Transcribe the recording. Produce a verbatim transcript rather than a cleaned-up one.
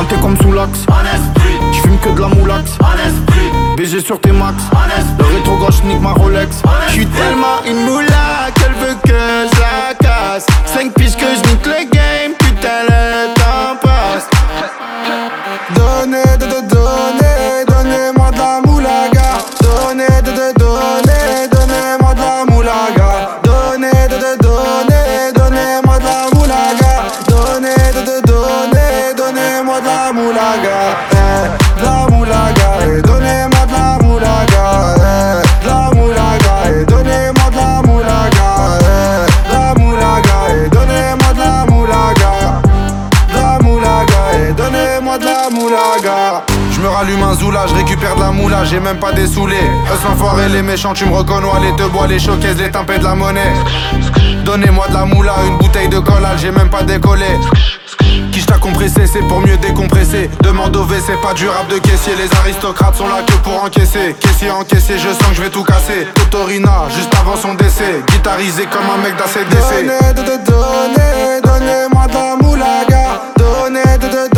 Orienté comme sous l'axe, j'fume que de la moulax. B G sur tes max, le rétro gauche nique ma Rolex. J'suis tellement une moula qu'elle veut que je la casse. Cinq piges que je nique le game, putain le temps passe. Donnez, de, de, donnez, donnez-moi de la moulaga. Donnez, de, de, donnez, donnez-moi de la moulaga. Donnez, de, de, donnez, donnez-moi de la moulaga. Donnez, de, de, donnez, donnez-moi de la moulaga. Eh, de la moulaga, eh, donnez-moi de la moulaga. Eh, de la moulaga, eh, donnez-moi de la moulaga. Eh, de la moulaga, eh, donnez-moi de la moulaga. De la moulaga, eh, donnez-moi de la moulaga. Je me rallume un zoula, je récupère de la moula, j'ai même pas des saoulés. Eux s'enfoirés, les méchants, tu me reconnais, les deux bois, les showcases, les tempêtes de la monnaie. Donnez-moi de la moula, une bouteille de collal, j'ai même pas décollé. Qui t'a compressé, c'est pour mieux décompresser. Demande au V, c'est pas du rap de caissier. Les aristocrates sont là que pour encaisser. Caissier encaissé, je sens que je vais tout casser. Totorina, juste avant son décès. Guitarisé comme un mec d'A C D C. Donnez, de, de, donnez, donnez-moi de la moulaga. Donnez, de, de,